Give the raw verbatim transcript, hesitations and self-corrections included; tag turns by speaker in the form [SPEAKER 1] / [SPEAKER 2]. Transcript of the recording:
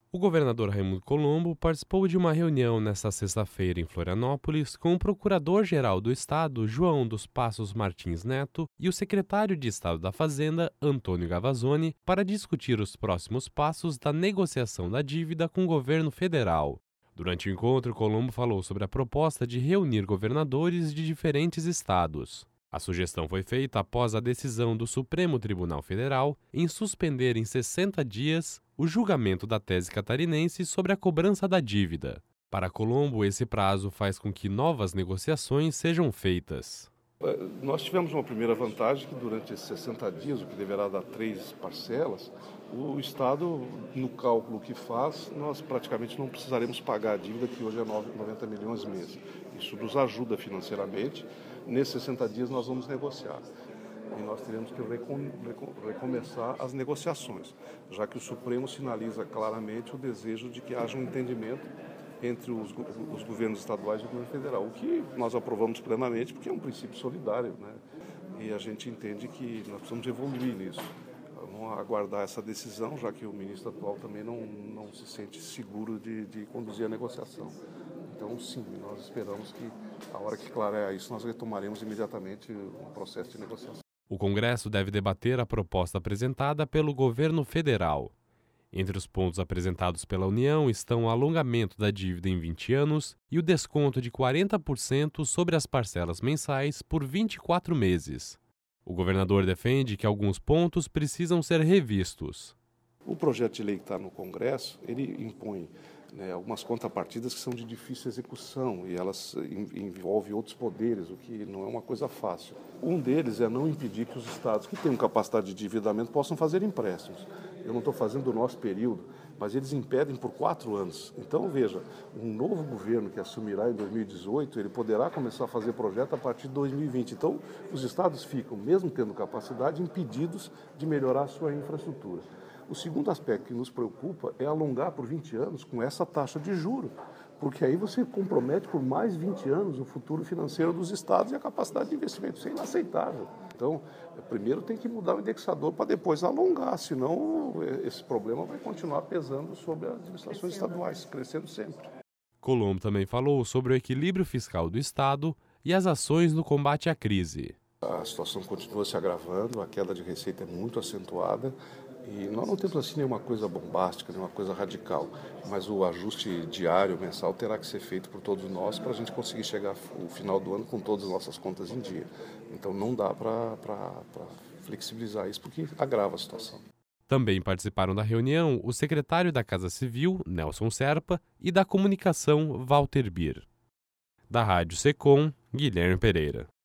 [SPEAKER 1] O governador Raimundo Colombo participou de uma reunião nesta sexta-feira em Florianópolis com o procurador-geral do Estado, João dos Passos Martins Neto, e o secretário de Estado da Fazenda, Antônio Gavazzoni, para discutir os próximos passos da negociação da dívida com o governo federal. Durante o encontro, Colombo falou sobre a proposta de reunir governadores de diferentes estados. A sugestão foi feita após a decisão do Supremo Tribunal Federal em suspender em sessenta dias o julgamento da tese catarinense sobre a cobrança da dívida. Para Colombo, esse prazo faz com que novas negociações sejam feitas.
[SPEAKER 2] Nós tivemos uma primeira vantagem que durante esses sessenta dias, o que deverá dar três parcelas, o Estado, no cálculo que faz, nós praticamente não precisaremos pagar a dívida, que hoje é noventa milhões mês. Isso nos ajuda financeiramente. Nesses sessenta dias nós vamos negociar. E nós teremos que recom- recom- recomeçar as negociações, já que o Supremo sinaliza claramente o desejo de que haja um entendimento entre os, os governos estaduais e o governo federal, o que nós aprovamos plenamente, porque é um princípio solidário, né? E a gente entende que nós precisamos evoluir nisso. Vamos aguardar essa decisão, já que o ministro atual também não, não se sente seguro de, de conduzir a negociação. Então, sim, nós esperamos que, a hora que clarear isso, nós retomaremos imediatamente o processo de negociação.
[SPEAKER 1] O Congresso deve debater a proposta apresentada pelo governo federal. Entre os pontos apresentados pela União estão o alongamento da dívida em vinte anos e o desconto de quarenta por cento sobre as parcelas mensais por vinte e quatro meses. O governador defende que alguns pontos precisam ser revistos.
[SPEAKER 2] O projeto de lei que está no Congresso, ele impõe, né, algumas contrapartidas que são de difícil execução e elas envolvem outros poderes, o que não é uma coisa fácil. Um deles é não impedir que os estados que têm capacidade de endividamento possam fazer empréstimos. Eu não estou fazendo o nosso período, mas eles impedem por quatro anos. Então, veja, um novo governo que assumirá em dois mil e dezoito, ele poderá começar a fazer projeto a partir de dois mil e vinte. Então, os estados ficam, mesmo tendo capacidade, impedidos de melhorar a sua infraestrutura. O segundo aspecto que nos preocupa é alongar por vinte anos com essa taxa de juros, porque aí você compromete por mais vinte anos o futuro financeiro dos estados e a capacidade de investimento. Isso é inaceitável. Então, primeiro tem que mudar o indexador para depois alongar, senão esse problema vai continuar pesando sobre as administrações estaduais, crescendo sempre.
[SPEAKER 1] Colombo também falou sobre o equilíbrio fiscal do Estado e as ações no combate à crise.
[SPEAKER 2] A situação continua se agravando, a queda de receita é muito acentuada e nós não temos assim nenhuma coisa bombástica, nenhuma coisa radical, mas o ajuste diário, mensal, terá que ser feito por todos nós para a gente conseguir chegar ao final do ano com todas as nossas contas em dia. Então não dá para flexibilizar isso porque agrava a situação.
[SPEAKER 1] Também participaram da reunião o secretário da Casa Civil, Nelson Serpa, e da Comunicação, Walter Bir. Da Rádio Secom, Guilherme Pereira.